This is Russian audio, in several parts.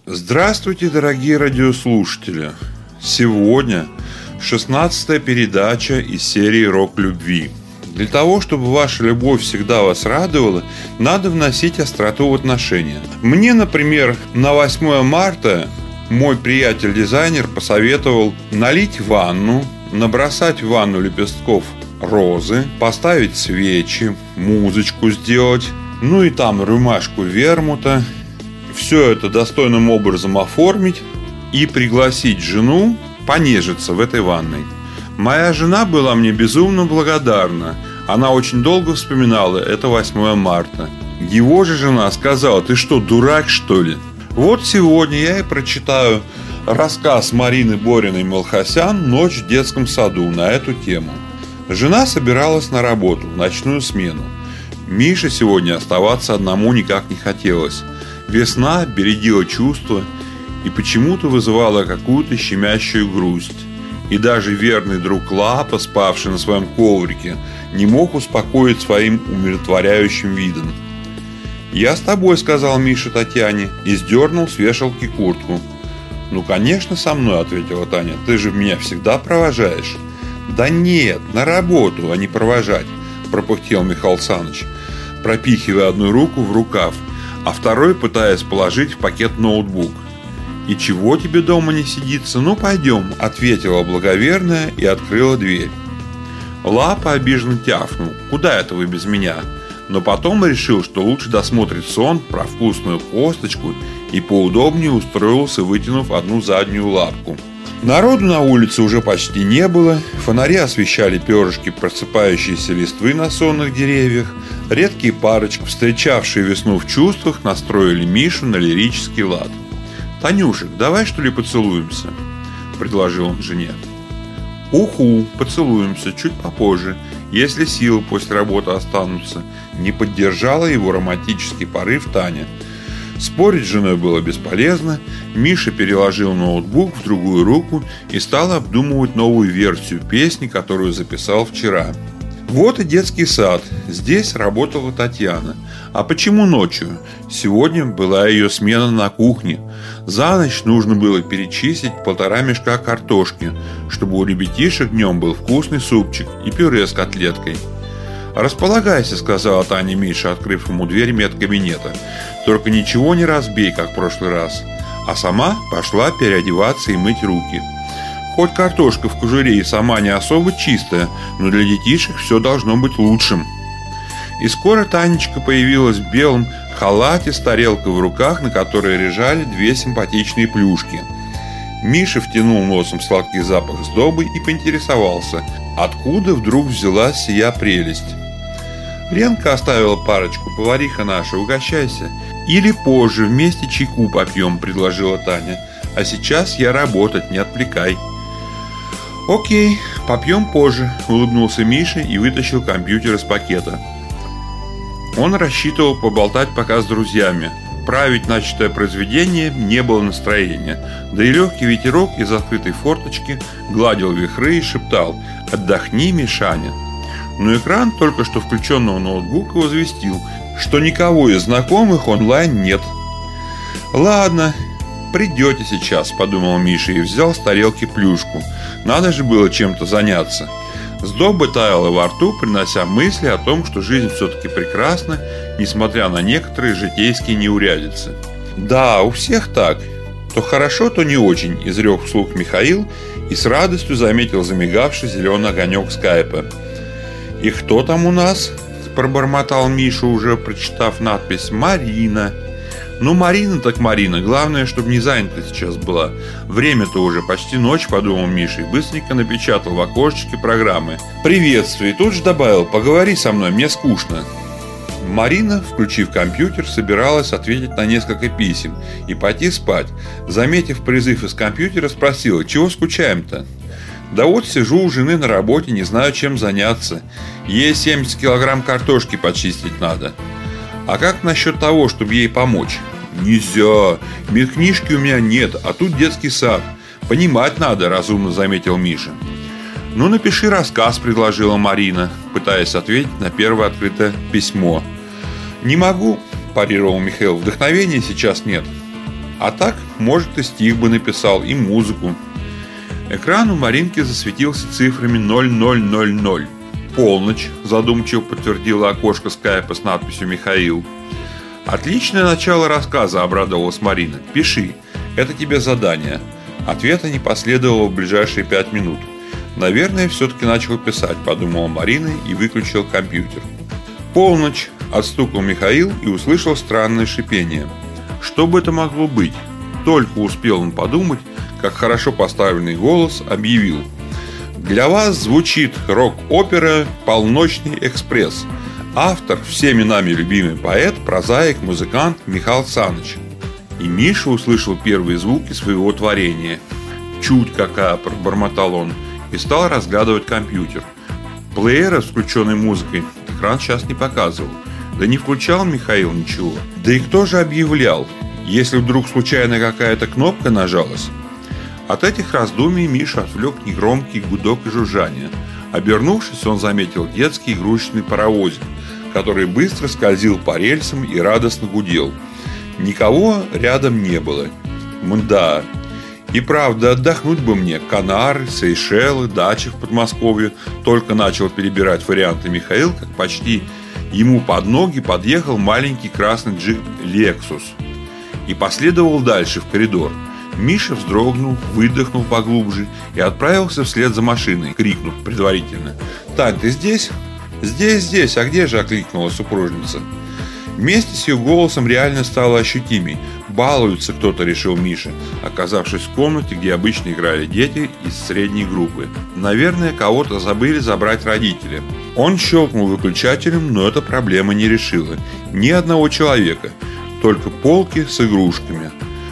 Здравствуйте, дорогие радиослушатели! Сегодня 16-я передача из серии «Рок любви». Для того, чтобы ваша любовь всегда вас радовала, надо вносить остроту в отношения. Мне, например, на 8 марта мой приятель-дизайнер посоветовал налить ванну, набросать в ванну лепестков розы, поставить свечи, музычку сделать, ну и там рюмашку вермута. Все это достойным образом оформить и пригласить жену понежиться в этой ванной. Моя жена была мне безумно благодарна. Она очень долго вспоминала это 8 марта. Его же жена сказала: «Ты что, дурак, что ли?» Вот сегодня я и прочитаю рассказ Марины Бориной-Малхасян «Ночь в детском саду» на эту тему. Жена собиралась на работу, в ночную смену. Мише сегодня оставаться одному никак не хотелось. Весна бередила чувства и почему-то вызывала какую-то щемящую грусть. И даже верный друг Лапа, спавший на своем коврике, не мог успокоить своим умиротворяющим видом. «Я с тобой», — сказал Миша Татьяне и сдернул с вешалки куртку. «Ну, конечно, со мной», — ответила Таня. «Ты же меня всегда провожаешь». «Да нет, на работу, а не провожать», — пропыхтел Михаил Саныч, пропихивая одну руку в рукав, а второй пытаясь положить в пакет ноутбук. «И чего тебе дома не сидится? Ну, пойдем», — ответила благоверная и открыла дверь. Лапа обиженно тявкнул: «Куда это вы без меня?» Но потом решил, что лучше досмотрит сон про вкусную косточку и поудобнее устроился, вытянув одну заднюю лапку. Народу на улице уже почти не было, фонари освещали перышки просыпающейся листвы на сонных деревьях, редкие парочки, встречавшие весну в чувствах, настроили Мишу на лирический лад. «Танюшек, давай что ли поцелуемся?» – предложил он жене. «Уху, поцелуемся чуть попозже, если силы после работы останутся», – не поддержала его романтический порыв Таня. Спорить с женой было бесполезно. Миша переложил ноутбук в другую руку и стал обдумывать новую версию песни, которую записал вчера. Вот и детский сад. Здесь работала Татьяна. А почему ночью? Сегодня была ее смена на кухне. За ночь нужно было перечистить 1,5 мешка картошки, чтобы у ребятишек днем был вкусный супчик и пюре с котлеткой. «Располагайся», — сказала Таня Мише, открыв ему дверь медкабинета. «Только ничего не разбей, как в прошлый раз». А сама пошла переодеваться и мыть руки. Хоть картошка в кожуре и сама не особо чистая, но для детишек все должно быть лучшим. И скоро Танечка появилась в белом халате с тарелкой в руках, на которой лежали 2 симпатичные плюшки. Миша втянул носом сладкий запах сдобы и поинтересовался, откуда вдруг взялась сия прелесть. «Ленка оставила парочку, повариха наша, угощайся. Или позже вместе чайку попьем», — предложила Таня. «А сейчас я работать, не отвлекай». «Окей, попьем позже», — улыбнулся Миша и вытащил компьютер из пакета. Он рассчитывал поболтать пока с друзьями. Править начатое произведение не было настроения, да и легкий ветерок из открытой форточки гладил вихры и шептал: «Отдохни, Мишаня». Но экран только что включенного ноутбука возвестил, что никого из знакомых онлайн нет. «Ладно, придете сейчас», — подумал Миша и взял с тарелки плюшку. Надо же было чем-то заняться. Сдоба таяла во рту, принося мысли о том, что жизнь все-таки прекрасна, несмотря на некоторые житейские неурядицы. «Да, у всех так. То хорошо, то не очень», — изрек вслух Михаил и с радостью заметил замигавший зеленый огонек скайпа. «И кто там у нас?» – пробормотал Миша, уже прочитав надпись. «Марина». «Ну, Марина так Марина. Главное, чтобы не занята сейчас была. Время-то уже почти ночь», – подумал Миша и быстренько напечатал в окошечке программы «Приветствую» и тут же добавил: «Поговори со мной, мне скучно». Марина, включив компьютер, собиралась ответить на несколько писем и пойти спать. Заметив призыв из компьютера, спросила: «Чего скучаем-то?» «Да вот сижу у жены на работе, не знаю, чем заняться. Ей 70 килограмм картошки почистить надо». «А как насчет того, чтобы ей помочь?» «Нельзя. Медкнижки у меня нет, а тут детский сад. Понимать надо», — разумно заметил Миша. «Ну, напиши рассказ», — предложила Марина, пытаясь ответить на первое открытое письмо. «Не могу», — парировал Михаил. «Вдохновения сейчас нет». А так, может, и стих бы написал, и музыку. Экран у Маринки засветился цифрами 0000. «Полночь», задумчиво подтвердила окошко скайпа с надписью «Михаил». «Отличное начало рассказа», — обрадовалась Марина. «Пиши, это тебе задание». Ответа не последовало в ближайшие 5 минут. «Наверное, все-таки начал писать», — подумала Марина и выключил компьютер. «Полночь», — отстукал Михаил и услышал странное шипение. Что бы это могло быть? Только успел он подумать, как хорошо поставленный голос объявил: «Для вас звучит рок-опера «Полночный экспресс». Автор всеми нами любимый поэт, прозаик, музыкант Михаил Саныч». И Миша услышал первые звуки своего творения. «Чуть какая!» – пробормотал он и стал разглядывать компьютер. Плеера с включенной музыкой экран сейчас не показывал. Да не включал Михаил ничего. Да и кто же объявлял, если вдруг случайно какая-то кнопка нажалась? От этих раздумий Миша отвлек негромкий гудок и жужжание. Обернувшись, он заметил детский игрушечный паровозик, который быстро скользил по рельсам и радостно гудел. Никого рядом не было. Мда. И правда, отдохнуть бы мне. Канары, Сейшелы, дачи в Подмосковье. Только начал перебирать варианты Михаил, как почти ему под ноги подъехал маленький красный джип «Лексус» и последовал дальше в коридор. Миша вздрогнул, выдохнул поглубже и отправился вслед за машиной, крикнув предварительно: «Тань, ты здесь?» «Здесь, а где же?» – окликнула супружница. Вместе с ее голосом реально стало ощутимей. «Балуется кто-то», — решил Миша, оказавшись в комнате, где обычно играли дети из средней группы. Наверное, кого-то забыли забрать родители. Он щелкнул выключателем, но эта проблема не решила. Ни одного человека, только полки с игрушками.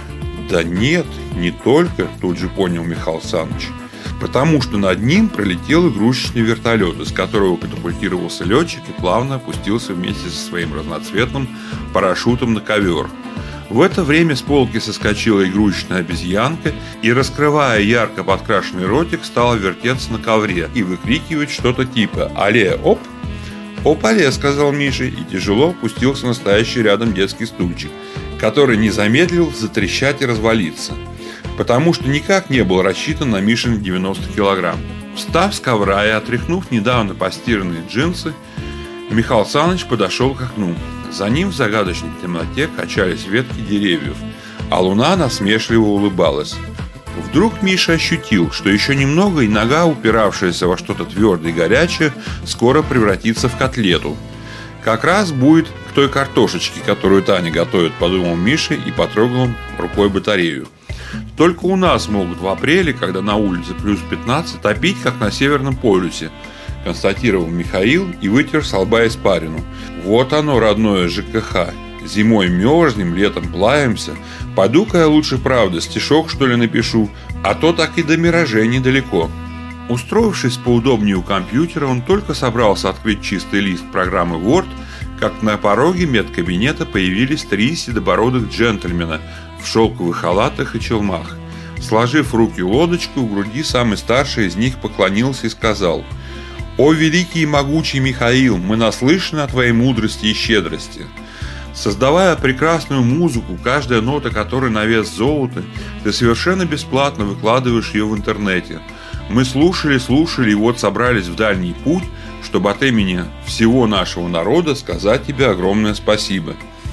«Да нет, не только», — тут же понял Михаил Саныч. Потому что над ним пролетел игрушечный вертолет, из которого катапультировался летчик и плавно опустился вместе со своим разноцветным парашютом на ковер. В это время с полки соскочила игрушечная обезьянка и, раскрывая ярко подкрашенный ротик, стала вертеться на ковре и выкрикивать что-то типа «Алле, оп!». «Оп, алле!» — сказал Миша и тяжело опустился на стоящий рядом детский стульчик, который не замедлил затрещать и развалиться, потому что никак не был рассчитан на Мишины 90 килограмм. Встав с ковра и отряхнув недавно постиранные джинсы, Михаил Саныч подошел к окну. За ним в загадочной темноте качались ветки деревьев, а луна насмешливо улыбалась. Вдруг Миша ощутил, что еще немного, и нога, упиравшаяся во что-то твердое и горячее, скоро превратится в котлету. Как раз будет к той картошечке, которую Таня готовит, подумал Миша и потрогал рукой батарею. Только у нас могут в апреле, когда на улице плюс 15, топить, как на Северном полюсе, констатировал Михаил и вытер со лба испарину. Вот оно, родное ЖКХ. Зимой мерзнем, летом плавимся. Пойду-ка я лучше, правда, стишок, что ли, напишу, а то так и до миражей недалеко. Устроившись поудобнее у компьютера, он только собрался открыть чистый лист программы Word, как на пороге медкабинета появились 3 седобородых джентльмена в шелковых халатах и челмах. Сложив руки лодочкой, у груди самый старший из них поклонился и сказал: «О, великий и могучий Михаил, мы наслышаны о твоей мудрости и щедрости. Создавая прекрасную музыку, каждая нота которой на вес золота, ты совершенно бесплатно выкладываешь ее в интернете. Мы слушали и вот собрались в дальний путь, чтобы от имени всего нашего народа сказать тебе огромное спасибо».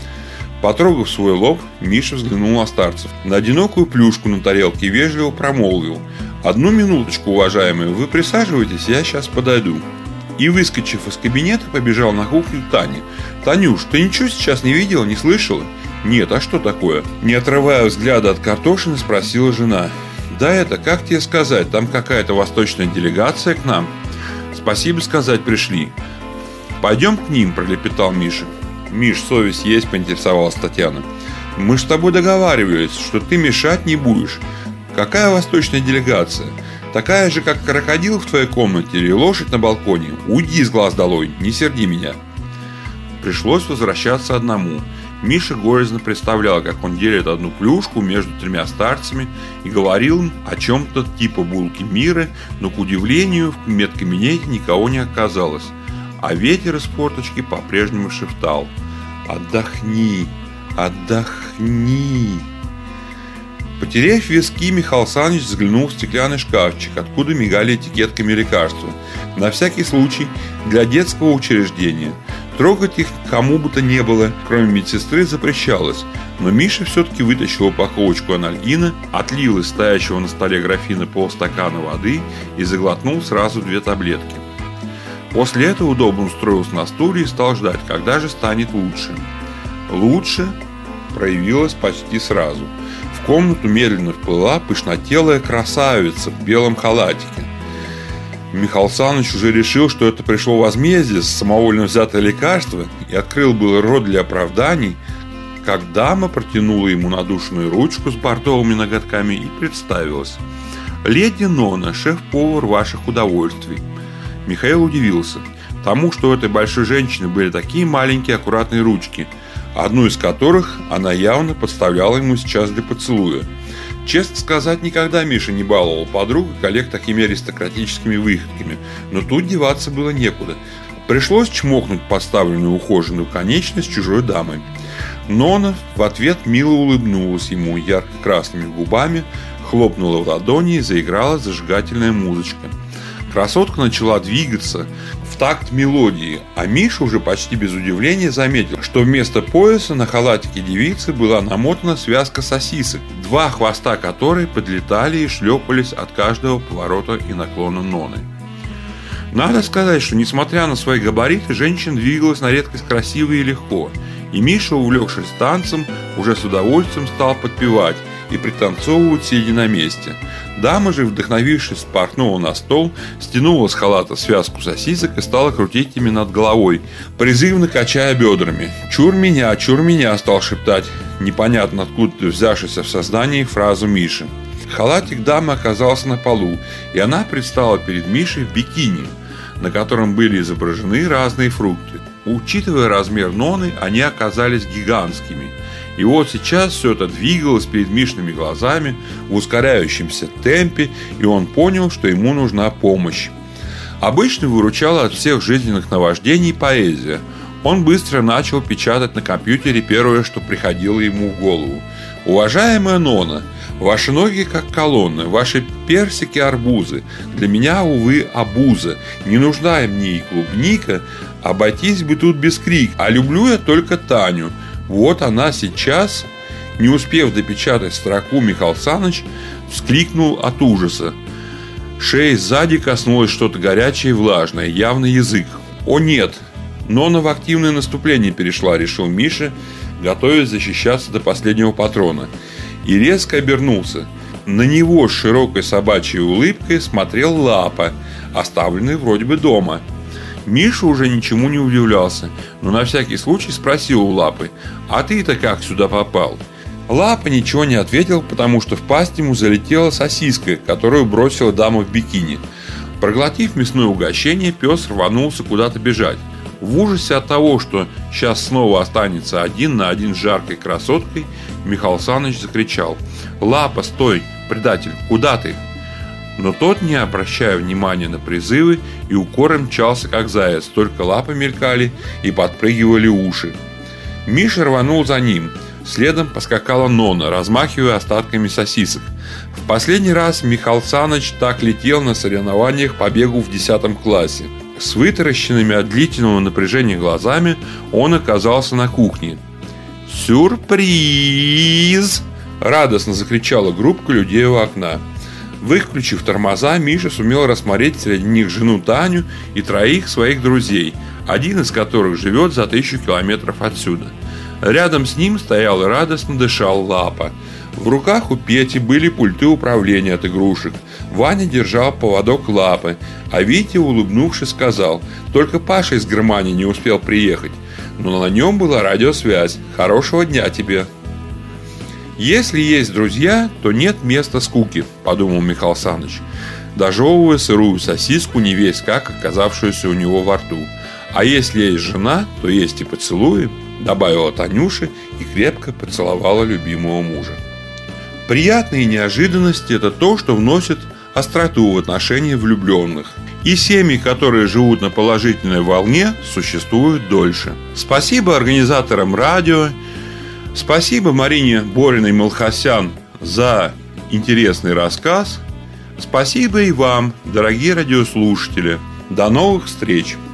Потрогав свой лоб, Миша взглянул на старцев. На одинокую плюшку на тарелке вежливо промолвил: «Одну минуточку, уважаемые, вы присаживайтесь, я сейчас подойду». И, выскочив из кабинета, побежал на кухню к Тане. «Танюш, ты ничего сейчас не видела, не слышала?» «Нет, а что такое?» Не отрывая взгляда от картошины, спросила жена. «Да это, как тебе сказать, там какая-то восточная делегация к нам. Спасибо сказать пришли». «Пойдем к ним», – пролепетал Миша. «Миш, совесть есть?» – поинтересовалась Татьяна. «Мы ж с тобой договаривались, что ты мешать не будешь. Какая восточная делегация? Такая же, как крокодил в твоей комнате или лошадь на балконе? Уйди с глаз долой, не серди меня». Пришлось возвращаться одному. Миша горестно представлял, как он делит одну плюшку между 3 старцами и говорил им о чем-то типа булки мира, но, к удивлению, в медкабинете никого не оказалось, а ветер из форточки по-прежнему шептал: «Отдохни, отдохни». Потеряв виски, Михаил Саныч взглянул в стеклянный шкафчик, откуда мигали этикетками лекарства. На всякий случай, для детского учреждения. Трогать их кому бы то ни было, кроме медсестры, запрещалось. Но Миша все-таки вытащил упаковочку анальгина, отлил из стоящего на столе графина полстакана воды и заглотнул сразу 2 таблетки. После этого удобно устроился на стуле и стал ждать, когда же станет лучше. Лучше проявилось почти сразу. В комнату медленно вплыла пышнотелая красавица в белом халатике. Михаил Саныч уже решил, что это пришло возмездие за самовольно взятое лекарство, и открыл был рот для оправданий, как дама протянула ему надушенную ручку с бордовыми ноготками и представилась: «Леди Нона, шеф-повар ваших удовольствий». Михаил удивился тому, что у этой большой женщины были такие маленькие аккуратные ручки, одну из которых она явно подставляла ему сейчас для поцелуя. Честно сказать, никогда Миша не баловал подруг и коллег такими аристократическими выходками, но тут деваться было некуда. Пришлось чмокнуть подставленную ухоженную конечность чужой дамы. Нона в ответ мило улыбнулась ему ярко-красными губами, хлопнула в ладони и заиграла зажигательная музычка. Красотка начала двигаться в такт мелодии, а Миша уже почти без удивления заметил, что вместо пояса на халатике девицы была намотана связка сосисок, 2 хвоста которой подлетали и шлепались от каждого поворота и наклона Ноны. Надо сказать, что несмотря на свои габариты, женщина двигалась на редкость красиво и легко, и Миша, увлекшись танцем, уже с удовольствием стал подпевать и пританцовывать, сидя на месте. Дама же, вдохновившись, спорхнула на стол, стянула с халата связку сосисок и стала крутить ими над головой, призывно качая бедрами. чур меня!» стал шептать непонятно откуда взявшийся в сознании фразу Миши. Халатик дамы оказался на полу, и она предстала перед Мишей в бикини, на котором были изображены разные фрукты. Учитывая размер Ноны, они оказались гигантскими. И вот сейчас все это двигалось перед Мишиными глазами в ускоряющемся темпе, и он понял, что ему нужна помощь. Обычно выручала от всех жизненных наваждений поэзия. Он быстро начал печатать на компьютере первое, что приходило ему в голову. «Уважаемая Нона, ваши ноги как колонны, ваши персики арбузы. Для меня, увы, обуза. Не нужна мне и клубника, обойтись бы тут без крика. А люблю я только Таню. Вот она сейчас». Не успев допечатать строку, Михаил Саныч вскрикнул от ужаса. Шеи сзади коснулось что-то горячее и влажное, явно язык. «О нет! Нона в активное наступление перешла», — решил Миша, готовясь защищаться до последнего патрона. И резко обернулся. На него с широкой собачьей улыбкой смотрел Лапа, оставленный вроде бы дома. Миша уже ничему не удивлялся, но на всякий случай спросил у Лапы: «А ты-то как сюда попал?» Лапа ничего не ответил, потому что в пасть ему залетела сосиска, которую бросила дама в бикини. Проглотив мясное угощение, пес рванулся куда-то бежать. В ужасе от того, что сейчас снова останется один на один с жаркой красоткой, Михаил Саныч закричал: «Лапа, стой, предатель, куда ты?» Но тот, не обращая внимания на призывы, и укором мчался как заяц, только лапы мелькали и подпрыгивали уши. Миша рванул за ним. Следом поскакала Нона, размахивая остатками сосисок. В последний раз Михаил Саныч так летел на соревнованиях по бегу в 10 классе. С вытаращенными от длительного напряжения глазами он оказался на кухне. «Сюрприз!» – радостно закричала группка людей у окна. Выключив тормоза, Миша сумел рассмотреть среди них жену Таню и 3 своих друзей, один из которых живет за 1000 километров отсюда. Рядом с ним стоял и радостно дышал Лапа. В руках у Пети были пульты управления от игрушек. Ваня держал поводок Лапы, а Витя, улыбнувшись, сказал: «Только Паша из Германии не успел приехать, но на нем была радиосвязь. Хорошего дня тебе!» «Если есть друзья, то нет места скуки», – подумал Михаил Саныч, дожевывая сырую сосиску, невесть как оказавшуюся у него во рту. «А если есть жена, то есть и поцелуи», – добавила Танюша и крепко поцеловала любимого мужа. Приятные неожиданности – это то, что вносит остроту в отношения влюбленных. И семьи, которые живут на положительной волне, существуют дольше. Спасибо организаторам радио. Спасибо Марине Бориной-Малхасян, за интересный рассказ. Спасибо и вам, дорогие радиослушатели. До новых встреч!